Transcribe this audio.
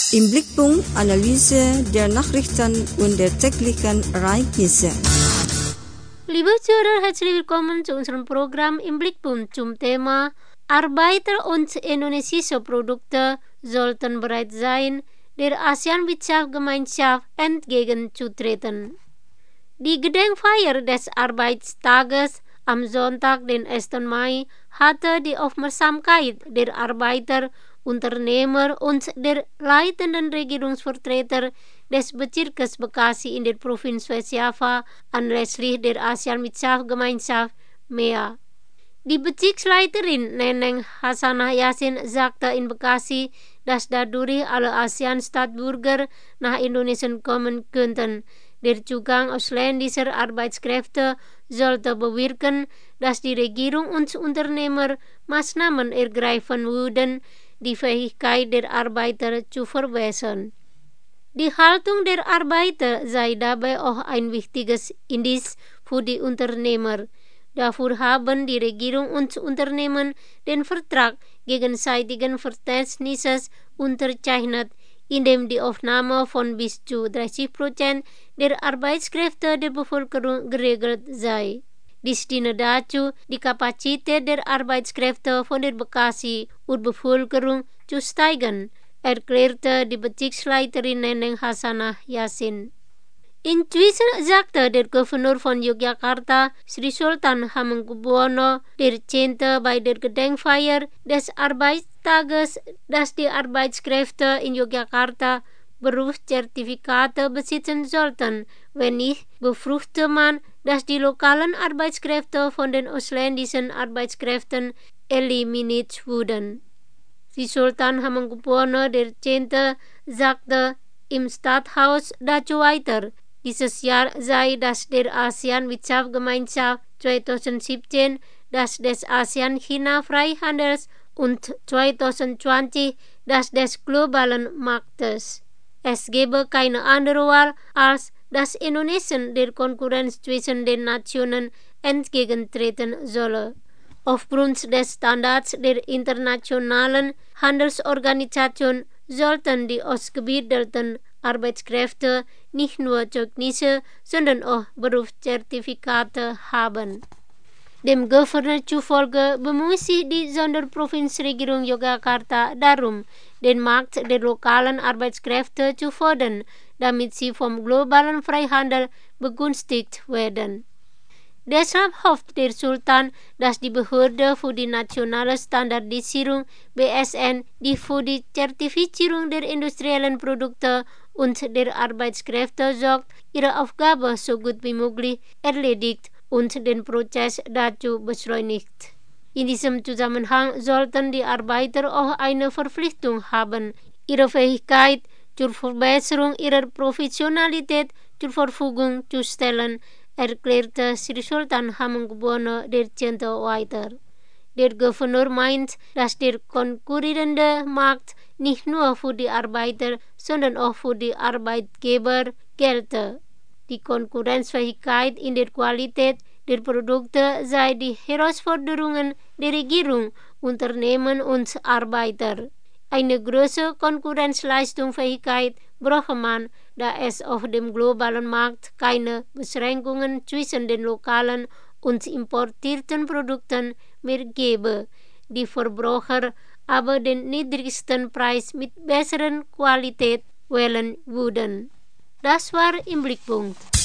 Im Blickpunkt Analyse der Nachrichten und der täglichen Ereignisse. Liebe Zuhörer, herzlich willkommen zu unserem Programm Im Blickpunkt zum Thema Arbeiter und indonesische Produkte sollten bereit sein, der ASEAN-Wirtschaftsgemeinschaft entgegenzutreten. Die Gedenkfeier des Arbeitstages am Sonntag, den 1. Mai, hatte die Aufmerksamkeit der Arbeiter, Unternehmer und der leitenden Regierungsvertreter des Bezirkes Bekasi in der Provinz West Java anlässlich der ASEAN-Wirtschaftsgemeinschaft MEA. Die Bezirksleiterin Neneng Hasanah Yassin sagte in Bekasi, dass dadurch alle ASEAN-Staatsbürger nach Indonesien kommen könnten. Der Zugang ausländischer Arbeitskräfte sollte bewirken, dass die Regierung und Unternehmer Maßnahmen ergreifen würden, die Fähigkeit der Arbeiter zu verbessern. Die Haltung der Arbeiter sei dabei auch ein wichtiges Indiz für die Unternehmer. Dafür haben die Regierung und Unternehmen den Vertrag gegenseitigen Verständnisses unterzeichnet, in dem die Aufnahme von bis zu 30% der Arbeitskräfte der Bevölkerung geregelt sei. Dies diene dazu, die Kapazität der Arbeitskräfte von der Bekasi Urbevölkerung zu steigern, erklärte die Bezirksleiterin Neneng Hasanah Yassin. Inzwischen sagte der Gouverneur von Yogyakarta, Sri Sultan Hamengkubuwono X. bei der Gedenkfeier des Arbeitstages, dass die Arbeitskräfte in Yogyakarta Berufszertifikate besitzen sollten. Wenn nicht, befürchte man, dass die lokalen Arbeitskräfte von den ausländischen Arbeitskräften eliminiert wurden. Sri Sultan Hamengkubuwono X. sagte im Stadthaus dazu weiter, dieses Jahr sei das der ASEAN-Wirtschaftsgemeinschaft 2017, das des ASEAN-China-Freihandels und 2020 das des globalen Marktes. Es gebe keine andere Wahl, als dass Indonesien der Konkurrenz zwischen den Nationen entgegentreten solle. Aufgrund des Standards der Internationalen Handelsorganisation sollten die ausgebildeten Arbeitskräfte nicht nur Zeugnisse, sondern auch Berufszertifikate haben. Dem Gouverneur zufolge bemüht sich die Sonderprovinzregierung Yogyakarta darum, den Markt der lokalen Arbeitskräfte zu fördern, damit sie vom globalen Freihandel begünstigt werden. Deshalb hofft der Sultan, dass die Behörde für die nationale Standardisierung BSN, die für die Zertifizierung der industriellen Produkte und der Arbeitskräfte sorgt, ihre Aufgabe so gut wie möglich erledigt und den Prozess dazu beschleunigt. In diesem Zusammenhang sollten die Arbeiter auch eine Verpflichtung haben, ihre Fähigkeit zur Verbesserung ihrer Professionalität zur Verfügung zu stellen, erklärte Sri Sultan Hamengkubuwono X. weiter. Der Gouverneur meint, dass der konkurrierende Markt nicht nur für die Arbeiter, sondern auch für die Arbeitgeber gelte. Die Konkurrenzfähigkeit in der Qualität der Produkte sei die Herausforderung der Regierung, Unternehmen und Arbeiter. Eine große Konkurrenzleistungsfähigkeit brauche man, da es auf dem globalen Markt keine Beschränkungen zwischen den lokalen und importierten Produkten mehr gebe, die Verbraucher aber den niedrigsten Preis mit besseren Qualität wählen würden. Das war im Blickpunkt.